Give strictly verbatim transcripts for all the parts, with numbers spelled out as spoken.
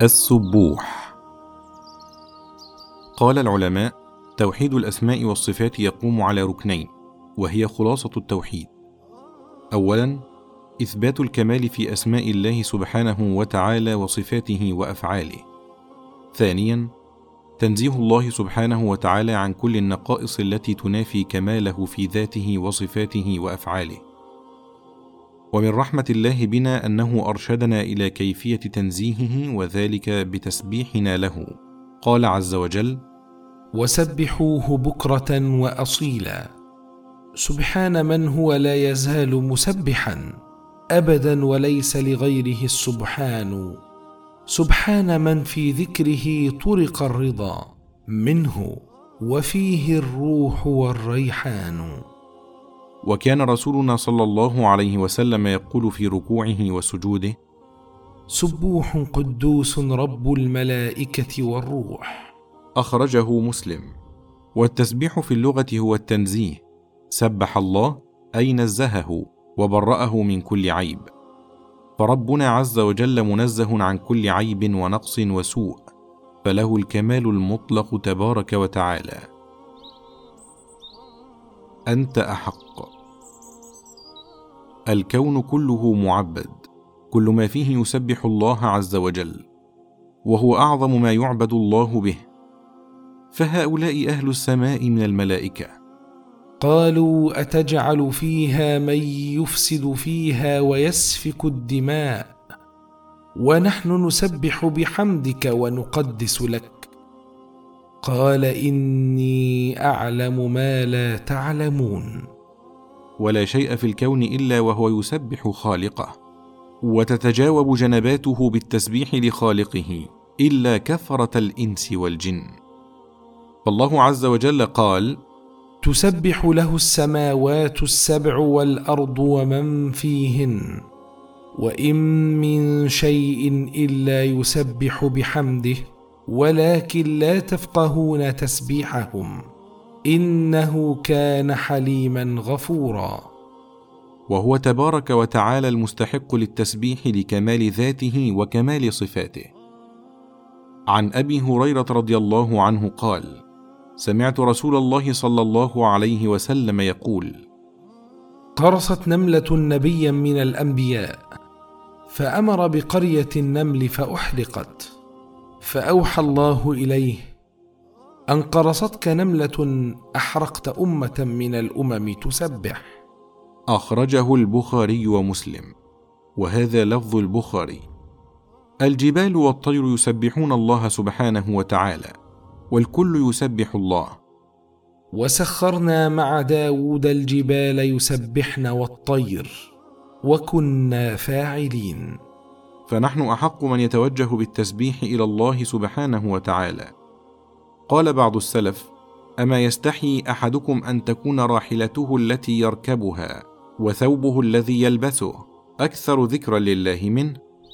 السبوح. قال العلماء: توحيد الأسماء والصفات يقوم على ركنين، وهي خلاصة التوحيد. أولا، إثبات الكمال في أسماء الله سبحانه وتعالى وصفاته وأفعاله. ثانيا، تنزيه الله سبحانه وتعالى عن كل النقائص التي تنافي كماله في ذاته وصفاته وأفعاله. ومن رحمة الله بنا أنه أرشدنا إلى كيفية تنزيهه، وذلك بتسبيحنا له. قال عز وجل: وسبحوه بكرة وأصيلا. سبحان من هو لا يزال مسبحا أبدا وليس لغيره السبحان. سبحان من في ذكره طرق الرضا منه وفيه الروح والريحان. وكان رسولنا صلى الله عليه وسلم يقول في ركوعه وسجوده: سبوح قدوس رب الملائكة والروح. أخرجه مسلم. والتسبيح في اللغة هو التنزيه، سبح الله أي نزهه وبرأه من كل عيب، فربنا عز وجل منزه عن كل عيب ونقص وسوء، فله الكمال المطلق تبارك وتعالى. أنت أحق. الكون كله معبد، كل ما فيه يسبح الله عز وجل، وهو أعظم ما يعبد الله به. فهؤلاء أهل السماء من الملائكة. قالوا: أتجعل فيها من يفسد فيها ويسفك الدماء ونحن نسبح بحمدك ونقدس لك؟ قال: إني أعلم ما لا تعلمون. ولا شيء في الكون إلا وهو يسبح خالقه، وتتجاوب جنباته بالتسبيح لخالقه، إلا كثرة الإنس والجن. فالله عز وجل قال: تسبح له السماوات السبع والأرض ومن فيهن، وإن من شيء إلا يسبح بحمده ولكن لا تفقهون تسبيحهم إنه كان حليما غفورا. وهو تبارك وتعالى المستحق للتسبيح لكمال ذاته وكمال صفاته. عن أبي هريرة رضي الله عنه قال: سمعت رسول الله صلى الله عليه وسلم يقول: قرصت نملة نبيا من الأنبياء فأمر بقرية النمل فأحرقت، فأوحى الله إليه: أن قرصتك نملة أحرقت أمة من الأمم تسبح. أخرجه البخاري ومسلم. وهذا لفظ البخاري. الجبال والطير يسبحون الله سبحانه وتعالى، والكل يسبح الله. وسخرنا مع داود الجبال يسبحن والطير وكنا فاعلين. فنحن أحق من يتوجه بالتسبيح إلى الله سبحانه وتعالى. قال بعض السلف: أما يستحي أحدكم أن تكون راحلته التي يركبها وثوبه الذي يلبسه أكثر ذكرا لله منه؟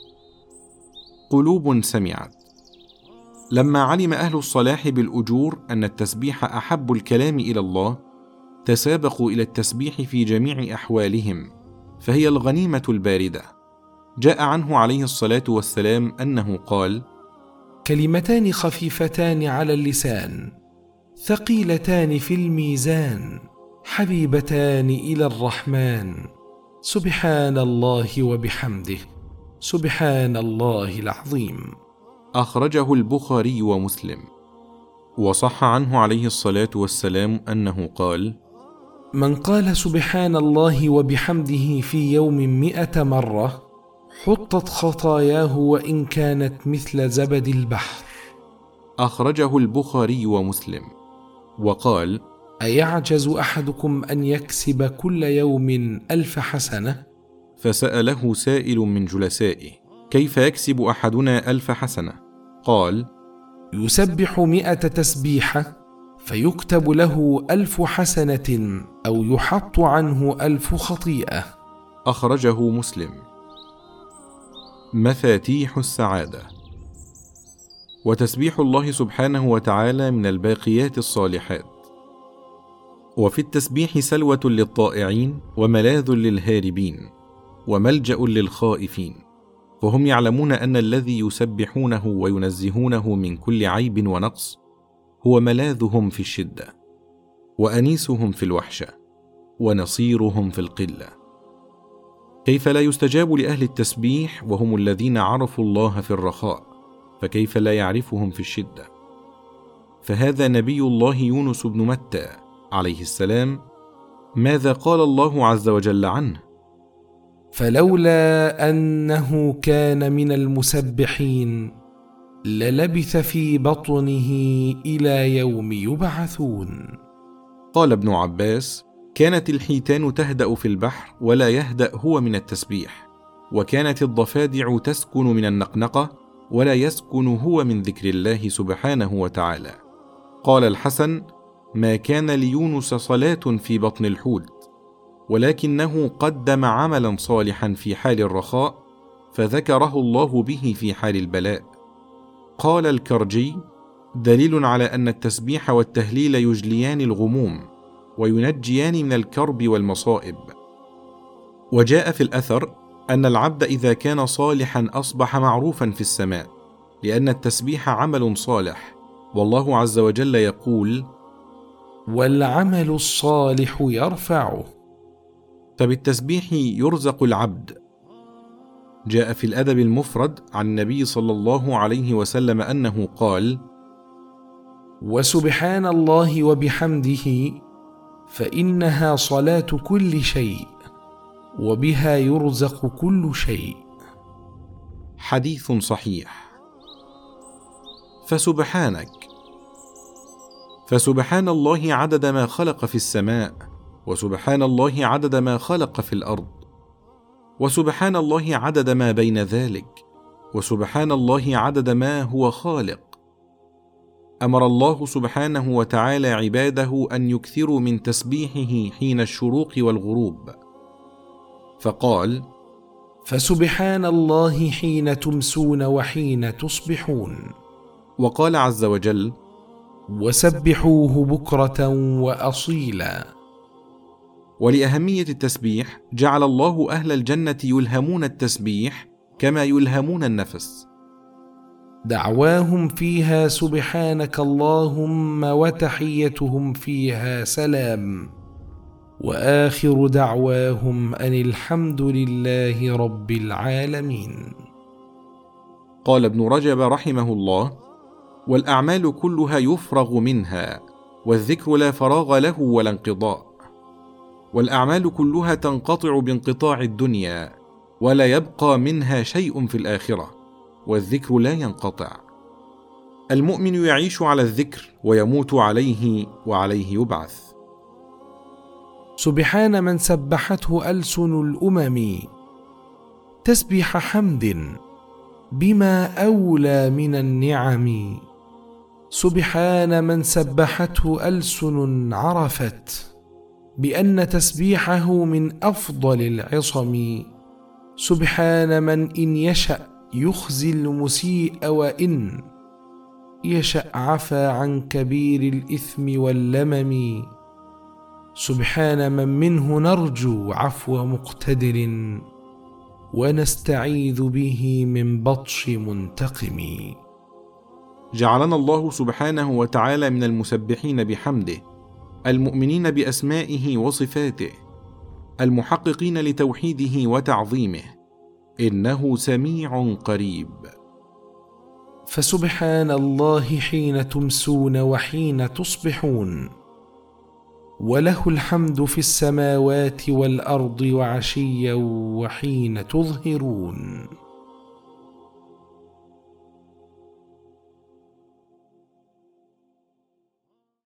قلوب سمعت. لما علم أهل الصلاح بالأجور أن التسبيح أحب الكلام إلى الله، تسابقوا إلى التسبيح في جميع أحوالهم، فهي الغنيمة الباردة. جاء عنه عليه الصلاة والسلام أنه قال: كلمتان خفيفتان على اللسان ثقيلتان في الميزان حبيبتان إلى الرحمن، سبحان الله وبحمده، سبحان الله العظيم. أخرجه البخاري ومسلم. وصح عنه عليه الصلاة والسلام أنه قال: من قال سبحان الله وبحمده في يوم مئة مرة حطت خطاياه وإن كانت مثل زبد البحر. أخرجه البخاري ومسلم. وقال: أيعجز أحدكم أن يكسب كل يوم ألف حسنة؟ فسأله سائل من جلسائه: كيف يكسب أحدنا ألف حسنة؟ قال: يسبح مئة تسبيحة فيكتب له ألف حسنة أو يحط عنه ألف خطيئة. أخرجه مسلم. مفاتيح السعادة. وتسبيح الله سبحانه وتعالى من الباقيات الصالحات. وفي التسبيح سلوة للطائعين وملاذ للهاربين وملجأ للخائفين، وهم يعلمون أن الذي يسبحونه وينزهونه من كل عيب ونقص هو ملاذهم في الشدة، وأنيسهم في الوحشة، ونصيرهم في القلة. كيف لا يستجاب لأهل التسبيح وهم الذين عرفوا الله في الرخاء، فكيف لا يعرفهم في الشدة؟ فهذا نبي الله يونس بن متى عليه السلام، ماذا قال الله عز وجل عنه؟ فلولا أنه كان من المسبحين للبث في بطنه إلى يوم يبعثون. قال ابن عباس: كانت الحيتان تهدأ في البحر ولا يهدأ هو من التسبيح، وكانت الضفادع تسكن من النقنقة ولا يسكن هو من ذكر الله سبحانه وتعالى. قال الحسن: ما كان ليونس صلاة في بطن الحوت، ولكنه قدم عملا صالحا في حال الرخاء فذكره الله به في حال البلاء. قال الكرجي: دليل على أن التسبيح والتهليل يجليان الغموم وينجيان من الكرب والمصائب. وجاء في الأثر أن العبد إذا كان صالحا أصبح معروفا في السماء، لأن التسبيح عمل صالح، والله عز وجل يقول: والعمل الصالح يرفعه. فبالتسبيح يرزق العبد. جاء في الأدب المفرد عن النبي صلى الله عليه وسلم أنه قال: وسبحان الله وبحمده فإنها صلاة كل شيء، وبها يرزق كل شيء. حديث صحيح. فسبحانك، فسبحان الله عدد ما خلق في السماء، وسبحان الله عدد ما خلق في الأرض، وسبحان الله عدد ما بين ذلك، وسبحان الله عدد ما هو خالق. أمر الله سبحانه وتعالى عباده أن يكثروا من تسبيحه حين الشروق والغروب، فقال: فسبحان الله حين تمسون وحين تصبحون. وقال عز وجل: وسبحوه بكرة وأصيلا. ولأهمية التسبيح جعل الله أهل الجنة يلهمون التسبيح كما يلهمون النفس. دعواهم فيها سبحانك اللهم، وتحيتهم فيها سلام، وآخر دعواهم أن الحمد لله رب العالمين. قال ابن رجب رحمه الله: والأعمال كلها يفرغ منها، والذكر لا فراغ له ولا انقضاء. والأعمال كلها تنقطع بانقطاع الدنيا، ولا يبقى منها شيء في الآخرة، والذكر لا ينقطع. المؤمن يعيش على الذكر ويموت عليه، وعليه يبعث. سبحان من سبحته ألسن الأمم تسبيح حمد بما أولى من النعم. سبحان من سبحته ألسن عرفت بأن تسبيحه من أفضل العصم. سبحان من إن يشأ يخزي المسيء، وإن يشأ عفى عن كبير الإثم واللمم. سبحان من منه نرجو عفو مقتدر، ونستعيذ به من بطش منتقم. جعلنا الله سبحانه وتعالى من المسبحين بحمده، المؤمنين بأسمائه وصفاته، المحققين لتوحيده وتعظيمه، إنه سميع قريب. فسبحان الله حين تمسون وحين تصبحون، وله الحمد في السماوات والأرض وعشيا وحين تظهرون.